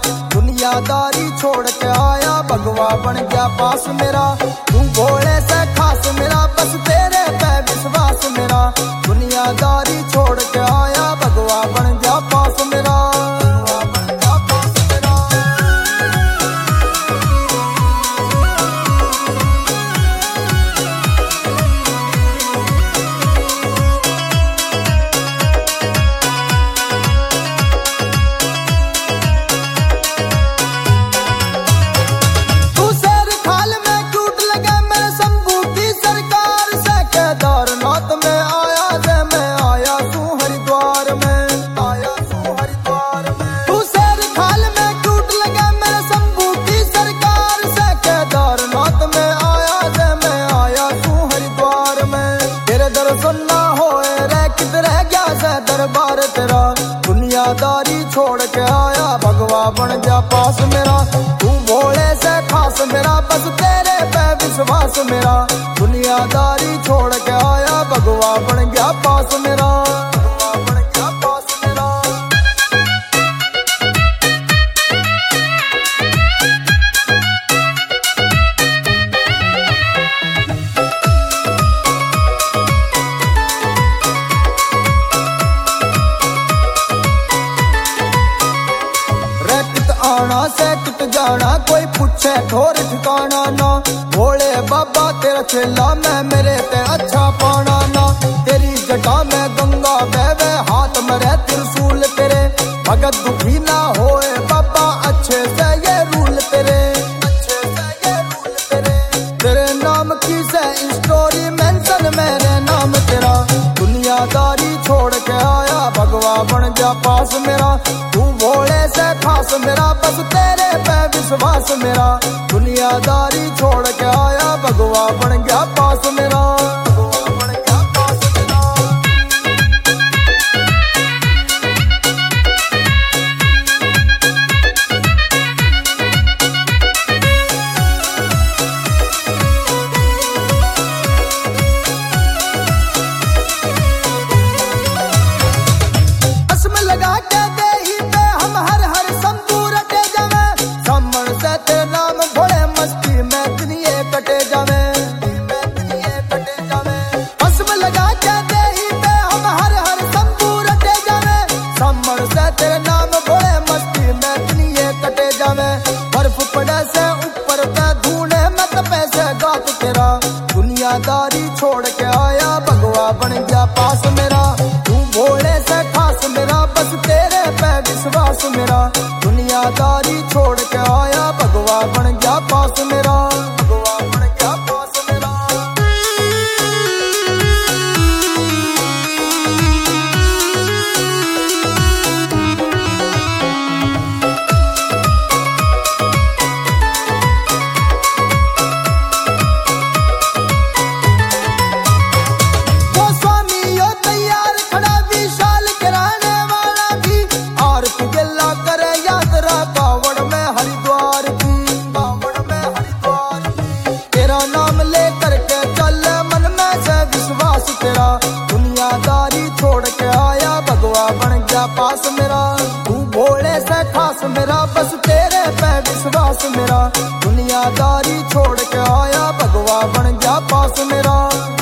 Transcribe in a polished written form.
दुनियादारी छोड़ के आया भगवा बन गया पास मेरा। तू भोले से खास मेरा बस तेरे पे विश्वास मेरा। दुनियादारी छोड़ के आया भगवा बन गया पास मेरा। दरबार तेरा दुनियादारी छोड़ के आया भगवा बन गया पास मेरा। तू भोले से खास मेरा बस तेरे पे विश्वास मेरा। दुनियादारी छोड़ के आया भगवा बन गया पास मेरा। आना से कित जाना कोई पूछे ठोर ठिकाना ना। भोले बाबा तेरा चेला मैं मेरे ते अच्छा पाना ना। तेरी जटा में गंगा बहवे हाथ में रहे त्रिशूल तेरे। भगत दुखी ना होए बाबा अच्छे से ये रूल तेरे। अच्छे से ये रूल तेरे। तेरे नाम की से स्टोरी मेंशन मेरे नाम तेरा। दुनियादारी छोड़ के आया भगवा बन गया पास मेरा। तू भोले से खास मेरा बस तेरे पे विश्वास मेरा। दुनियादारी छोड़ के आया भगवा बन गया पास मेरा। तेरे नाम भोले मस्ती में दुनिया कटे जावे। बर्फ पड़े से ऊपर पे धूने में तपे से गात तेरा। दुनियादारी छोड़ के आया भगवा बन गया पास मेरा। तू भोले से खास मेरा बस तेरे पे विश्वास मेरा। दुनियादारी छोड़ के आया भगवा बन गया पास मेरा। भगवा बन गया पास मेरा। दुनियादारी छोड़ के आया भगवा बन गया पास मेरा। तू भोले से खास मेरा बस तेरे पे विश्वास मेरा। दुनियादारी छोड़ के आया भगवा बन गया पास मेरा।